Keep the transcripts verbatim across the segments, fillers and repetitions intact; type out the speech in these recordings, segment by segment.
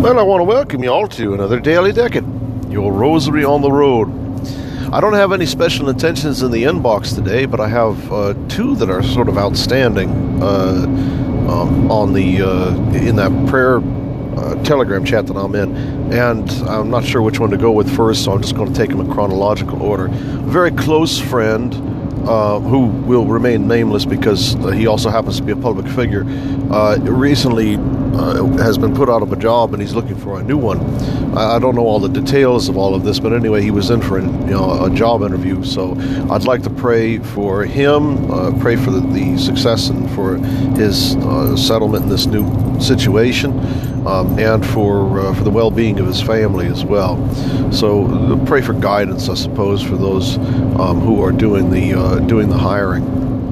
Well, I want to welcome you all to another Daily Decade, your rosary on the road. I don't have any special intentions in the inbox today, but I have uh, two that are sort of outstanding uh, um, on the uh, in that prayer uh, Telegram chat that I'm in, and I'm not sure which one to go with first, so I'm just going to take them in chronological order. A very close friend uh, who will remain nameless because uh, he also happens to be a public figure, uh, recently Uh, has been put out of a job and he's looking for a new one. I, I don't know all the details of all of this, but anyway, he was in for you know, a job interview. So I'd like to pray for him, uh, pray for the, the success and for his uh, settlement in this new situation, um, and for uh, for the well-being of his family as well. So uh, pray for guidance, I suppose, for those um, who are doing the uh, doing the hiring.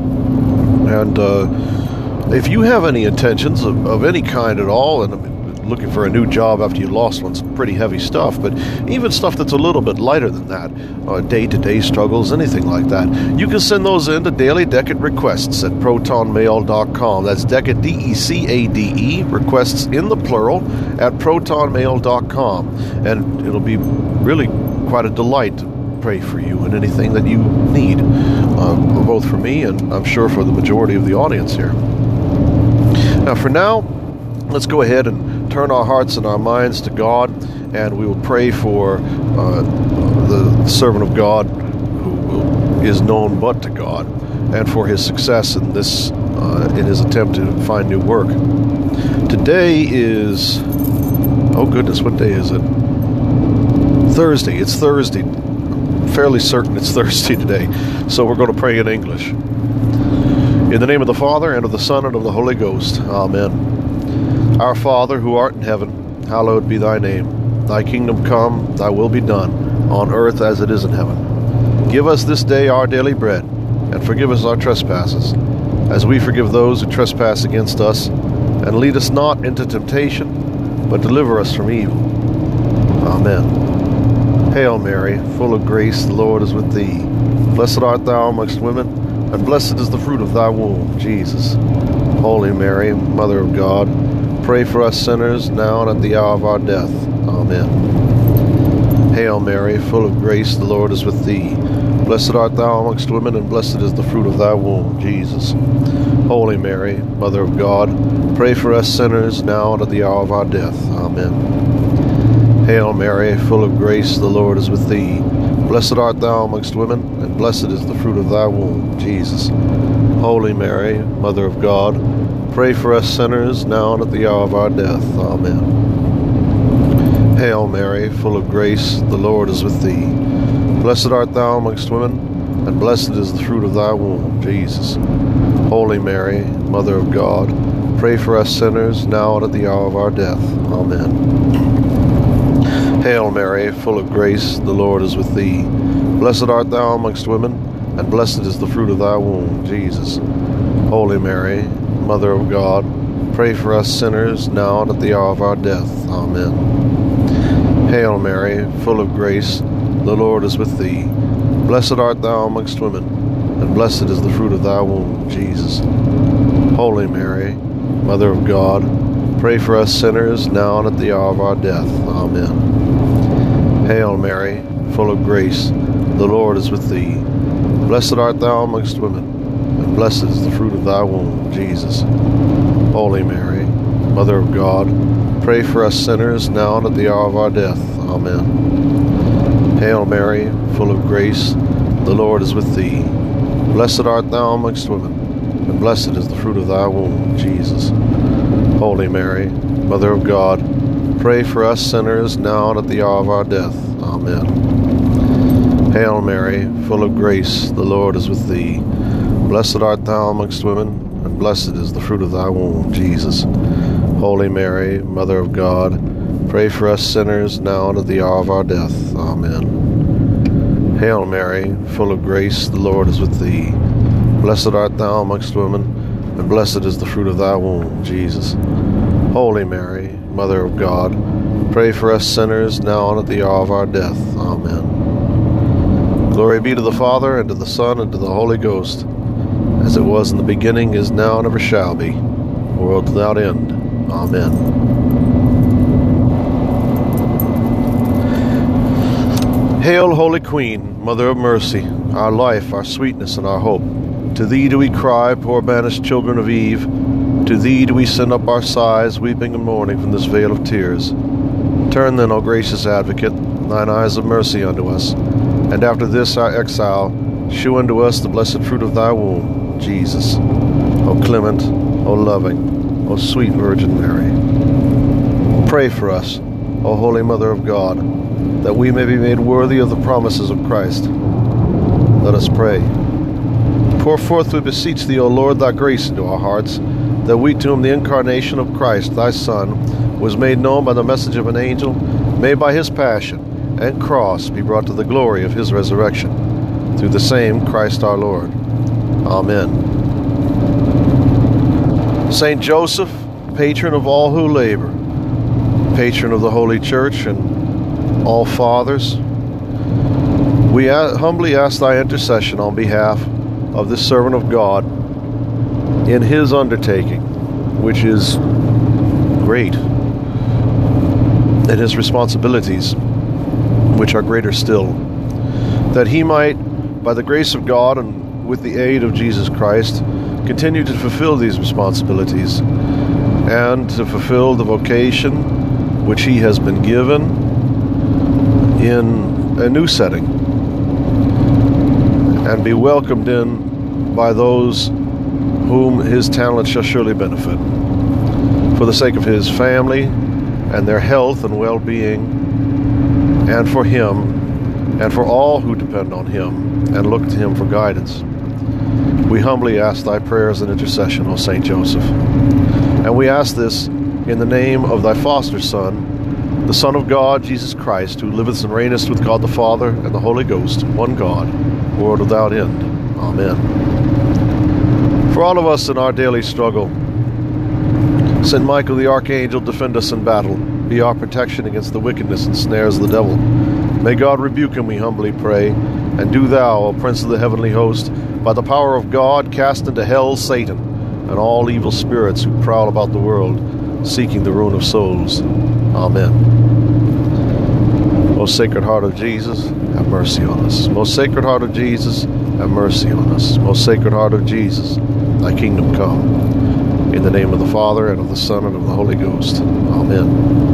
And uh, if you have any intentions of, of any kind at all, and looking for a new job after you lost one's pretty heavy stuff, but even stuff that's a little bit lighter than that, uh, day-to-day struggles, anything like that, you can send those in to Daily Decade Requests at proton mail dot com. That's Decade, D E C A D E, requests in the plural, at proton mail dot com. And it'll be really quite a delight to pray for you and anything that you need, uh, both for me and I'm sure for the majority of the audience here. Now, for now, let's go ahead and turn our hearts and our minds to God, and we will pray for uh, the servant of God who will, is known but to God, and for his success in this uh, in his attempt to find new work. Today is, oh goodness, what day is it? Thursday. It's Thursday. I'm fairly certain it's Thursday today, so we're going to pray in English. In the name of the Father, and of the Son, and of the Holy Ghost. Amen. Our Father, who art in heaven, hallowed be thy name. Thy kingdom come, thy will be done, on earth as it is in heaven. Give us this day our daily bread, and forgive us our trespasses, as we forgive those who trespass against us. And lead us not into temptation, but deliver us from evil. Amen. Hail Mary, full of grace, the Lord is with thee. Blessed art thou amongst women, and blessed is the fruit of thy womb, Jesus. Holy Mary, Mother of God, pray for us sinners, now and at the hour of our death. Amen. Hail Mary, full of grace, the Lord is with thee. Blessed art thou amongst women, and blessed is the fruit of thy womb, Jesus. Holy Mary, Mother of God, pray for us sinners, now and at the hour of our death. Amen. Hail Mary, full of grace, the Lord is with thee. Blessed art thou amongst women, and blessed is the fruit of thy womb, Jesus. Holy Mary, Mother of God, pray for us sinners, now and at the hour of our death. Amen. Hail Mary, full of grace, the Lord is with thee. Blessed art thou amongst women, and blessed is the fruit of thy womb, Jesus. Holy Mary, Mother of God, pray for us sinners, now and at the hour of our death. Amen. Hail Mary, full of grace, the Lord is with thee. Blessed art thou amongst women, and blessed is the fruit of thy womb, Jesus. Holy Mary, Mother of God, pray for us sinners, now and at the hour of our death. Amen. Hail Mary, full of grace, the Lord is with thee. Blessed art thou amongst women, and blessed is the fruit of thy womb, Jesus. Holy Mary, Mother of God, pray for us sinners, now and at the hour of our death. Amen. Hail Mary, full of grace, the Lord is with thee. Blessed art thou amongst women, and blessed is the fruit of thy womb, Jesus. Holy Mary, Mother of God, pray for us sinners, now and at the hour of our death. Amen. Hail Mary, full of grace, the Lord is with thee. Blessed art thou amongst women, and blessed is the fruit of thy womb, Jesus. Holy Mary, Mother of God, pray for us sinners, now and at the hour of our death. Amen. Hail Mary, full of grace, the Lord is with thee. Blessed art thou amongst women, and blessed is the fruit of thy womb, Jesus. Holy Mary, Mother of God, pray for us sinners, now and at the hour of our death. Amen. Hail Mary, full of grace, the Lord is with thee. Blessed art thou amongst women, and blessed is the fruit of thy womb, Jesus. Holy Mary, Mother of God, pray for us sinners, now and at the hour of our death. Amen. Glory be to the Father, and to the Son, and to the Holy Ghost, as it was in the beginning, is now, and ever shall be, world without end. Amen. Hail, Holy Queen, Mother of Mercy, our life, our sweetness, and our hope. To thee do we cry, poor banished children of Eve. To thee do we send up our sighs, weeping and mourning from this vale of tears. Turn then, O gracious Advocate, thine eyes of mercy unto us, and after this our exile, shew unto us the blessed fruit of thy womb, Jesus. O clement, O loving, O sweet Virgin Mary. Pray for us, O Holy Mother of God, that we may be made worthy of the promises of Christ. Let us pray. Pour forth, we beseech thee, O Lord, thy grace into our hearts, that we, to whom the incarnation of Christ, thy Son, was made known by the message of an angel, may by his passion and cross be brought to the glory of his resurrection. Through the same Christ our Lord. Amen. Saint Joseph, patron of all who labor, patron of the Holy Church and all fathers, we humbly ask thy intercession on behalf of this servant of God in his undertaking, which is great, and his responsibilities, which are greater still, that he might, by the grace of God and with the aid of Jesus Christ, continue to fulfill these responsibilities and to fulfill the vocation which he has been given in a new setting, and be welcomed in by those whom his talent shall surely benefit, for the sake of his family and their health and well-being, and for him and for all who depend on him and look to him for guidance. We humbly ask thy prayers and intercession, O Saint Joseph. And we ask this in the name of thy foster Son, the Son of God, Jesus Christ, who liveth and reigneth with God the Father and the Holy Ghost, one God, world without end. Amen. For all of us in our daily struggle, Saint Michael the Archangel, defend us in battle. Be our protection against the wickedness and snares of the devil. May God rebuke him, we humbly pray. And do thou, O Prince of the heavenly host, by the power of God, cast into hell Satan and all evil spirits who prowl about the world, seeking the ruin of souls. Amen. Most Sacred Heart of Jesus, have mercy on us. Most Sacred Heart of Jesus, have mercy on us. Most Sacred Heart of Jesus, thy kingdom come. In the name of the Father, and of the Son, and of the Holy Ghost. Amen.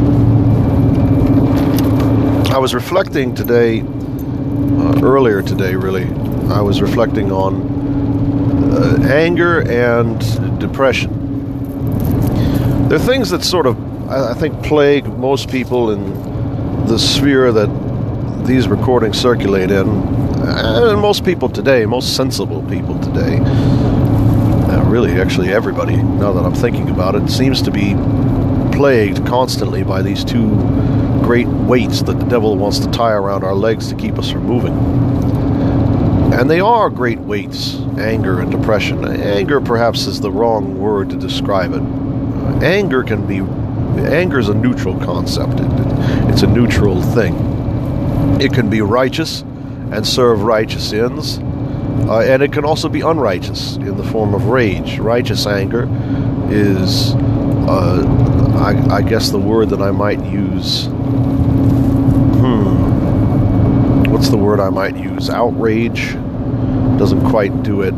I was reflecting today, uh, earlier today really, I was reflecting on uh, anger and depression. They're things that sort of, I, I think, plague most people in the sphere that these recordings circulate in, and most people today, most sensible people today. Uh, really, actually everybody, now that I'm thinking about it, seems to be plagued constantly by these two great weights that the devil wants to tie around our legs to keep us from moving. And they are great weights, anger and depression. Anger perhaps is the wrong word to describe it. Uh, anger can be, anger is a neutral concept. It, it, it's a neutral thing. It can be righteous and serve righteous ends. Uh, and it can also be unrighteous in the form of rage. Righteous anger is, uh, I, I guess the word that I might use, hmm, what's the word I might use? Outrage doesn't quite do it.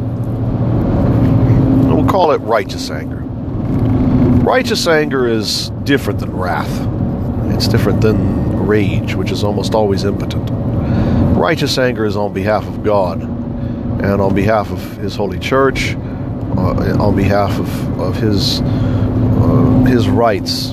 We'll call it righteous anger. Righteous anger is different than wrath. It's different than rage, which is almost always impotent. Righteous anger is on behalf of God, and on behalf of his holy church, uh, on behalf of, of his uh, his rights.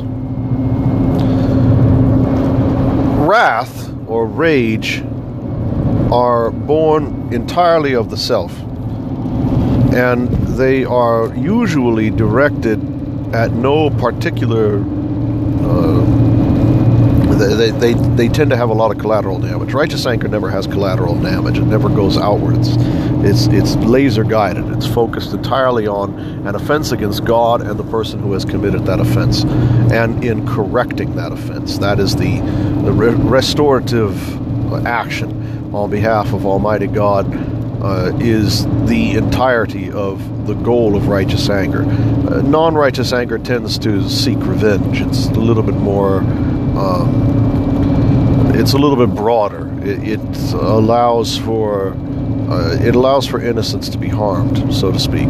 Wrath or rage are born entirely of the self, and they are usually directed at no particular uh, They, they they tend to have a lot of collateral damage. Righteous anger never has collateral damage. It never goes outwards. It's it's laser guided. It's focused entirely on an offense against God and the person who has committed that offense, and in correcting that offense. That is the the re- restorative action on behalf of Almighty God. Uh, is the entirety of the goal of righteous anger. Uh, non-righteous anger tends to seek revenge. It's a little bit more um, it's a little bit broader. It, it allows for uh, it allows for innocence to be harmed, so to speak.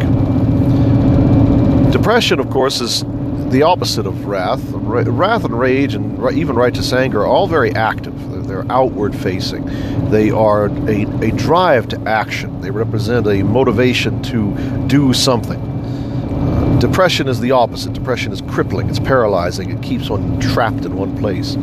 Depression, of course, is the opposite of wrath. Wrath and rage and even righteous anger are all very active. They're outward facing. They are a, a drive to action. They represent a motivation to do something. Uh, depression is the opposite. Depression is crippling. It's paralyzing. It keeps one trapped in one place.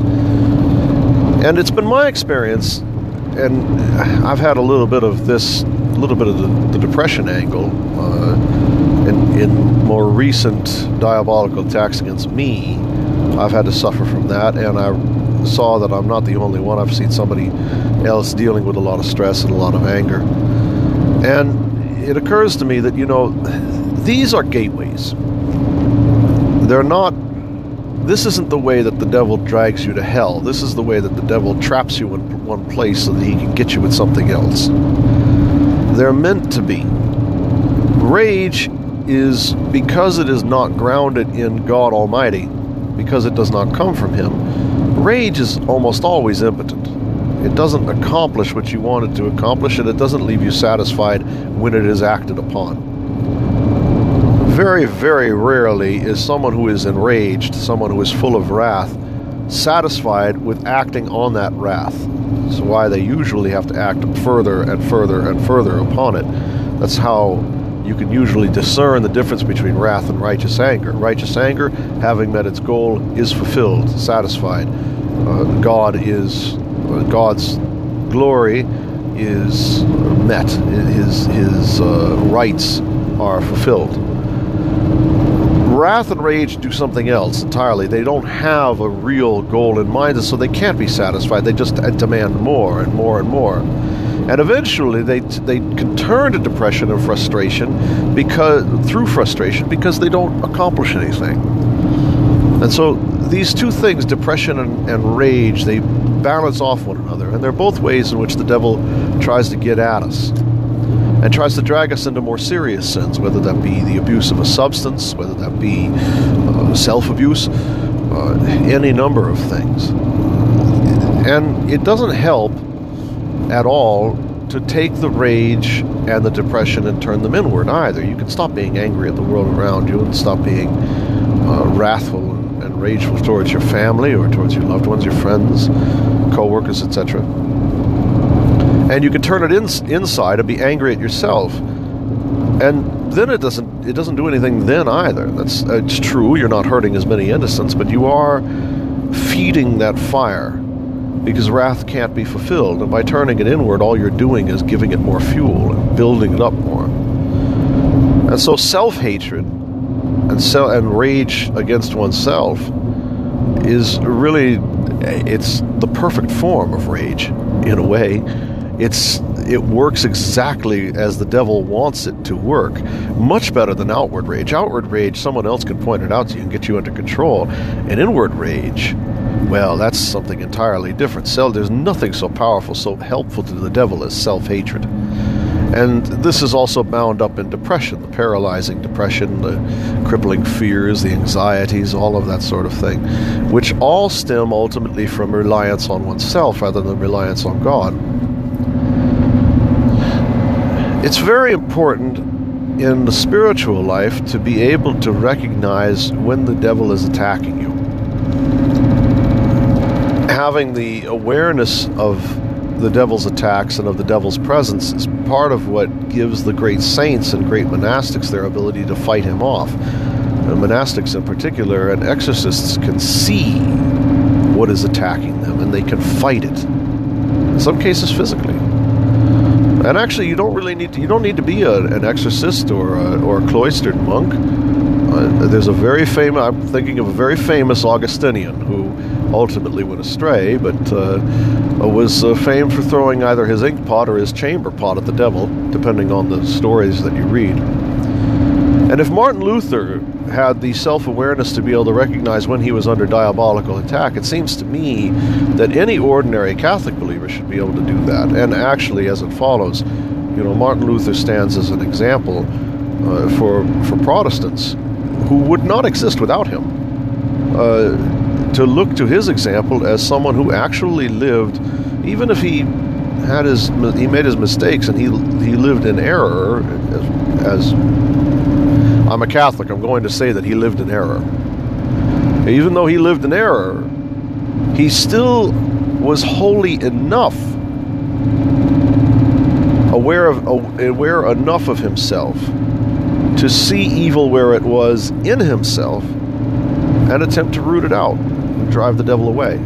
And it's been my experience, and I've had a little bit of this, a little bit of the, the depression angle uh, in, in more recent diabolical attacks against me. I've had to suffer from that, and I saw that I'm not the only one. I've seen somebody else dealing with a lot of stress and a lot of anger. And it occurs to me that, you know, these are gateways. They're not, this isn't the way that the devil drags you to hell. This is the way that the devil traps you in one place so that he can get you with something else. They're meant to be. Rage is, because it is not grounded in God Almighty, because it does not come from Him, rage is almost always impotent. It doesn't accomplish what you want it to accomplish, and it doesn't leave you satisfied when it is acted upon. Very, very rarely is someone who is enraged, someone who is full of wrath, satisfied with acting on that wrath. That's why they usually have to act further and further and further upon it. That's how you can usually discern the difference between wrath and righteous anger. Righteous anger, having met its goal, is fulfilled, satisfied. Uh, God is, uh, God's glory is met. His, his uh, rights are fulfilled. Wrath and rage do something else entirely. They don't have a real goal in mind, and so they can't be satisfied. They just demand more and more and more. And eventually they they can turn to depression and frustration because through frustration because they don't accomplish anything. And so these two things, depression and, and rage, they balance off one another, and they're both ways in which the devil tries to get at us and tries to drag us into more serious sins, whether that be the abuse of a substance, whether that be uh, self-abuse, uh, any number of things. And it doesn't help at all to take the rage and the depression and turn them inward either. You can stop being angry at the world around you and stop being uh, wrathful and, and rageful towards your family or towards your loved ones, your friends, co-workers, et cetera. And you can turn it in, inside and be angry at yourself. And then it doesn't it doesn't do anything then either. That's it's true, you're not hurting as many innocents, but you are feeding that fire, because wrath can't be fulfilled. And by turning it inward, all you're doing is giving it more fuel and building it up more. And so self-hatred and, se- and rage against oneself is really, it's the perfect form of rage, in a way. It's It works exactly as the devil wants it to work. Much better than outward rage. Outward rage, someone else can point it out to you and get you under control. And inward rage, well, that's something entirely different. So there's nothing so powerful, so helpful to the devil as self-hatred. And this is also bound up in depression, the paralyzing depression, the crippling fears, the anxieties, all of that sort of thing, which all stem ultimately from reliance on oneself rather than reliance on God. It's very important in the spiritual life to be able to recognize when the devil is attacking you. Having the awareness of the devil's attacks and of the devil's presence is part of what gives the great saints and great monastics their ability to fight him off. The monastics in particular and exorcists can see what is attacking them, and they can fight it. In some cases physically. And actually, you don't really need to, you don't need to be a, an exorcist or a, or a cloistered monk. Uh, there's a very famous, I'm thinking of a very famous Augustinian who ultimately went astray, but uh, was uh, famed for throwing either his ink pot or his chamber pot at the devil, depending on the stories that you read. And if Martin Luther had the self-awareness to be able to recognize when he was under diabolical attack, it seems to me that any ordinary Catholic believer should be able to do that. And actually, as it follows, you know, Martin Luther stands as an example uh, for for Protestants who would not exist without him. Uh, to look to his example as someone who actually lived, even if he had his he made his mistakes and he he lived in error. As, as I'm a Catholic, I'm going to say that he lived in error. Even though he lived in error, he still was holy enough, aware of aware enough of himself to see evil where it was in himself and attempt to root it out and drive the devil away.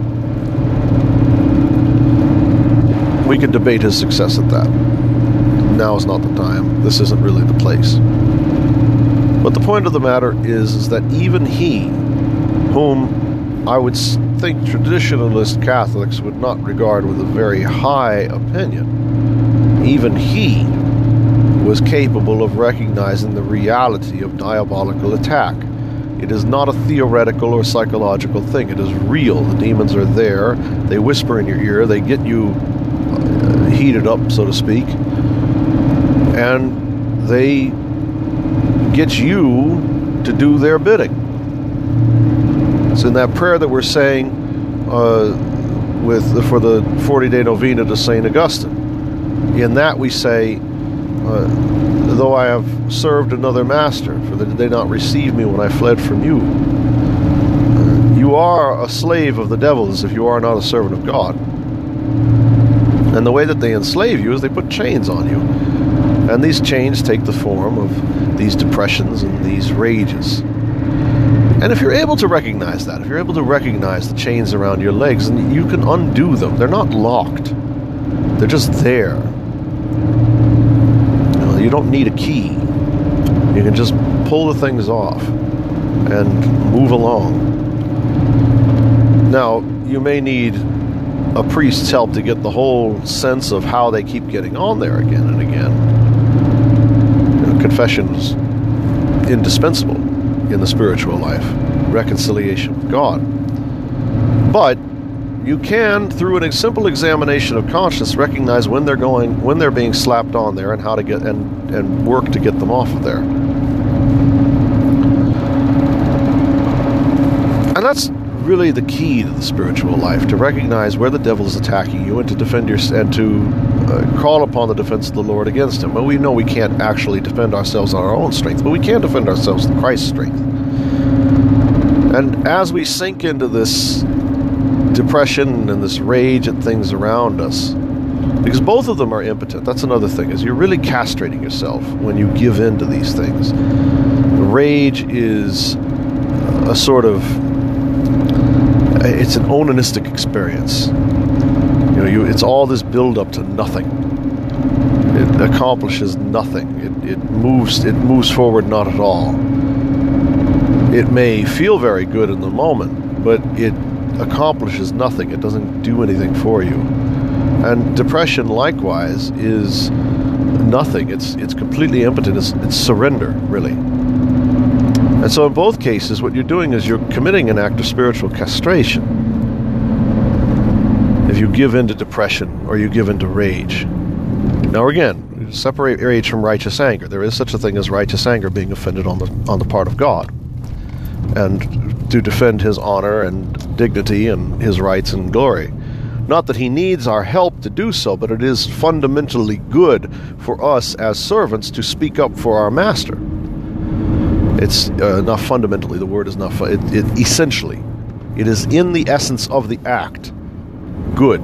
We could debate his success at that. Now is not the time. This isn't really the place. But the point of the matter is, is that even he, whom I would think traditionalist Catholics would not regard with a very high opinion, even he was capable of recognizing the reality of diabolical attack. It is not a theoretical or psychological thing. It is real. The demons are there. They whisper in your ear. They get you uh, heated up, so to speak. And they get you to do their bidding. So in that prayer that we're saying uh, with for the forty-day novena to Saint Augustine, in that we say, uh, though I have served another master, for that did they not receive me when I fled from you? Uh, you are a slave of the devils if you are not a servant of God. And the way that they enslave you is they put chains on you. And these chains take the form of these depressions and these rages. And if you're able to recognize that, if you're able to recognize the chains around your legs, then you can undo them. They're not locked. They're just there. You know, you don't need a key. You can just pull the things off and move along. Now, you may need a priest's help to get the whole sense of how they keep getting on there again and again. You know, confession is indispensable in the spiritual life, reconciliation with God. But you can, through a simple examination of conscience, recognize when they're going, when they're being slapped on there, and how to get and and work to get them off of there. And that's really the key to the spiritual life: to recognize where the devil is attacking you and to defend your and to uh, call upon the defense of the Lord against him. But we know we can't actually defend ourselves on our own strength, but we can defend ourselves in Christ's strength. And as we sink into this depression and this rage at things around us, because both of them are impotent. That's another thing, is you're really castrating yourself when you give in to these things. The rage is a sort of, it's an onanistic experience. You know, you, it's all this build-up to nothing. It accomplishes nothing. It, it moves. It moves forward not at all. It may feel very good in the moment, but it accomplishes nothing. It doesn't do anything for you. And depression, likewise, is nothing. It's it's completely impotent. It's, it's surrender, really. And so in both cases, what you're doing is you're committing an act of spiritual castration. If you give in to depression or you give in to rage. Now again, separate rage from righteous anger. There is such a thing as righteous anger, being offended on the on the part of God, and to defend his honor and dignity and his rights and glory. Not that he needs our help to do so, but it is fundamentally good for us as servants to speak up for our master. It's uh, not fundamentally, the word is not, fu- it, it essentially, it is in the essence of the act, good.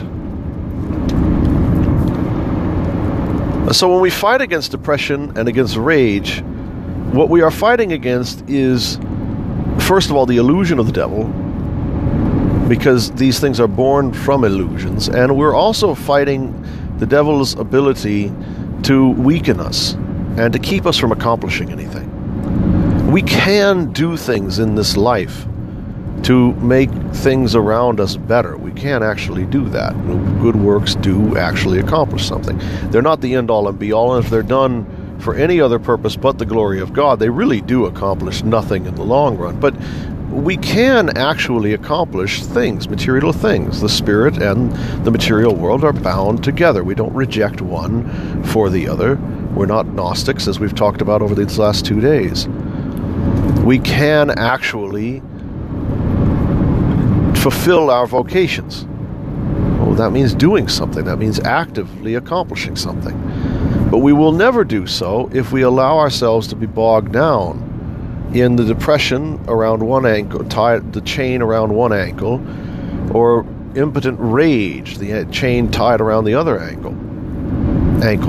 So when we fight against depression and against rage, what we are fighting against is, first of all, the illusion of the devil, because these things are born from illusions, and we're also fighting the devil's ability to weaken us and to keep us from accomplishing anything. We can do things in this life to make things around us better. We can actually do that. Good works do actually accomplish something. They're not the end-all and be-all, and if they're done for any other purpose but the glory of God, they really do accomplish nothing in the long run. But we can actually accomplish things, material things. The spirit and the material world are bound together. We don't reject one for the other. We're not Gnostics, as we've talked about over these last two days. We can actually fulfill our vocations. Well, that means doing something. That means actively accomplishing something. But we will never do so if we allow ourselves to be bogged down in the depression around one ankle, tied the chain around one ankle, or impotent rage, the chain tied around the other ankle. Ankle.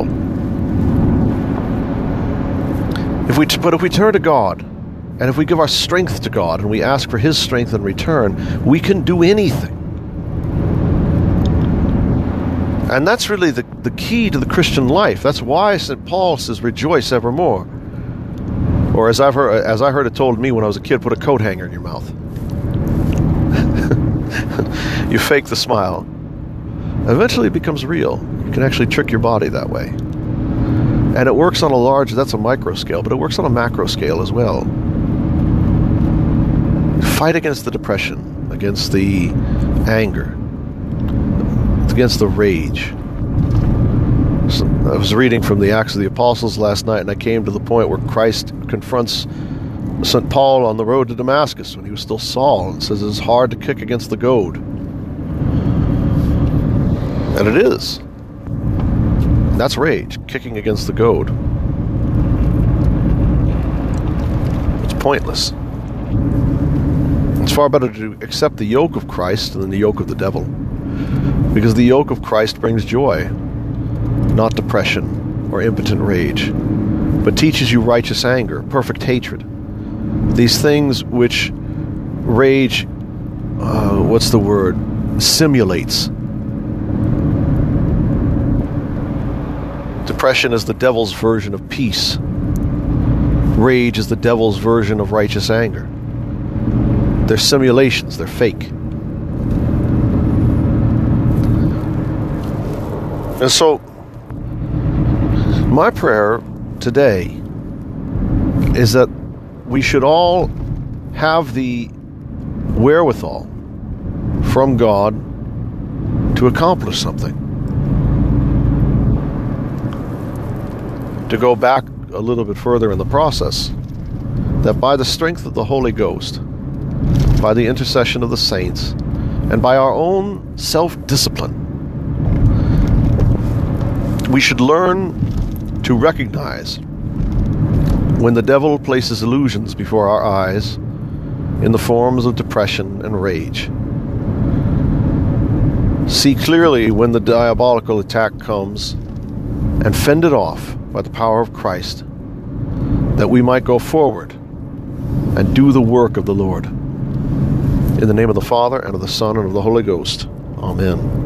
If we, but if we turn to God, and if we give our strength to God, and we ask for His strength in return, we can do anything. And that's really the, the key to the Christian life. That's why Saint Paul says, rejoice evermore. Or as I've heard, as I heard it told me when I was a kid, put a coat hanger in your mouth. You fake the smile. Eventually it becomes real. You can actually trick your body that way. And it works on a large, that's a micro scale, but it works on a macro scale as well. Fight against the depression, against the anger, against the rage. So I was reading from the Acts of the Apostles last night, and I came to the point where Christ confronts Saint Paul on the road to Damascus when he was still Saul, and says it's hard to kick against the goad. And it is. That's rage, kicking against the goad. It's pointless. It's far better to accept the yoke of Christ than the yoke of the devil. Because the yoke of Christ brings joy, not depression or impotent rage, but teaches you righteous anger, perfect hatred. These things which rage, uh, what's the word, simulates. Depression is the devil's version of peace. Rage is the devil's version of righteous anger. They're simulations, they're fake. And so, my prayer today is that we should all have the wherewithal from God to accomplish something. To go back a little bit further in the process, that by the strength of the Holy Ghost, by the intercession of the saints, and by our own self-discipline, we should learn to recognize when the devil places illusions before our eyes in the forms of depression and rage. See clearly when the diabolical attack comes and fend it off by the power of Christ, that we might go forward and do the work of the Lord. In the name of the Father, and of the Son, and of the Holy Ghost. Amen.